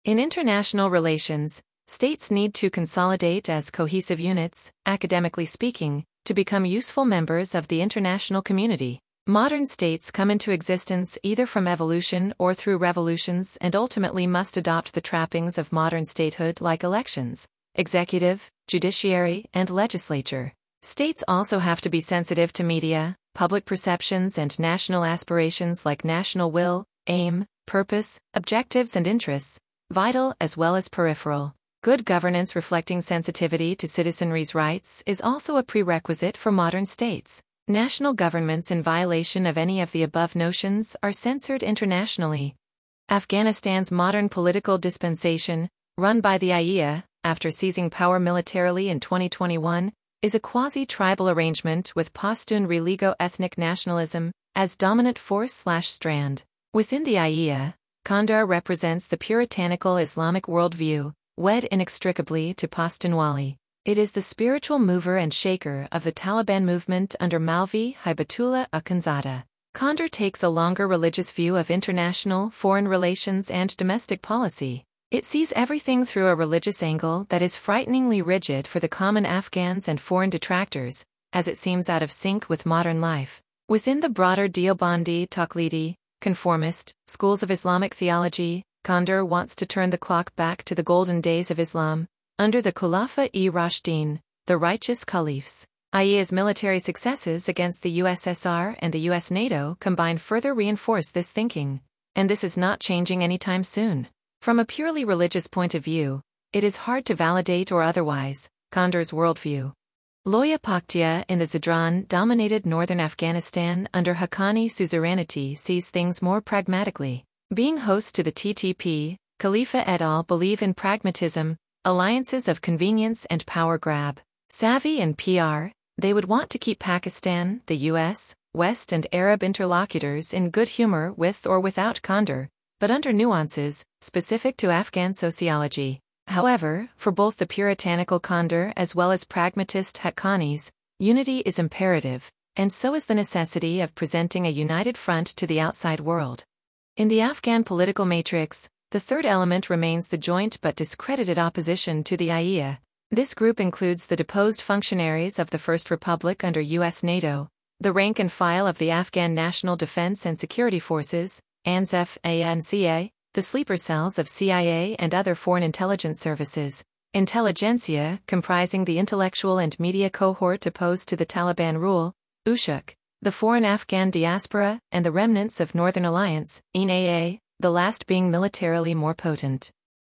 In international relations, states need to consolidate as cohesive units, academically speaking, to become useful members of the international community. Modern states come into existence either from evolution or through revolutions and ultimately must adopt the trappings of modern statehood like elections, executive, judiciary, and legislature. States also have to be sensitive to media, public perceptions, and national aspirations like national will, aim, purpose, objectives, and interests, vital as well as peripheral. Good governance reflecting sensitivity to citizenry's rights is also a prerequisite for modern states. National governments in violation of any of the above notions are censored internationally. Afghanistan's modern political dispensation, run by the IEA, after seizing power militarily in 2021, is a quasi-tribal arrangement with Pashtun religo-ethnic nationalism as dominant force/strand. Within the IEA, Kandar represents the puritanical Islamic worldview, wed inextricably to Pashtunwali. It is the spiritual mover and shaker of the Taliban movement under Maulvi Hibatullah Akhundzada. Kandar takes a longer religious view of international, foreign relations and domestic policy. It sees everything through a religious angle that is frighteningly rigid for the common Afghans and foreign detractors, as it seems out of sync with modern life. Within the broader Deobandi, Taqlidi, conformist schools of Islamic theology, Kandar wants to turn the clock back to the golden days of Islam, under the Khulafa-e-Rashidin, the righteous caliphs. IEA's military successes against the USSR and the US NATO combined further reinforce this thinking, and this is not changing anytime soon. From a purely religious point of view, it is hard to validate or otherwise Kandar's worldview. Loya Paktia in the Zadran-dominated northern Afghanistan under Haqqani suzerainty sees things more pragmatically. Being host to the TTP, Khalifa et al. Believe in pragmatism, alliances of convenience and power grab. Savvy and PR, they would want to keep Pakistan, the US, West and Arab interlocutors in good humor with or without Kandar, but under nuances specific to Afghan sociology. However, for both the puritanical Kandar as well as pragmatist Haqqanis, unity is imperative, and so is the necessity of presenting a united front to the outside world. In the Afghan political matrix, the third element remains the joint but discredited opposition to the IEA. This group includes the deposed functionaries of the First Republic under US NATO, the rank and file of the Afghan National Defense and Security Forces, ANZF-ANCA, the sleeper cells of CIA and other foreign intelligence services, intelligentsia comprising the intellectual and media cohort opposed to the Taliban rule, USHUK, the foreign Afghan diaspora, and the remnants of Northern Alliance, INAA, the last being militarily more potent.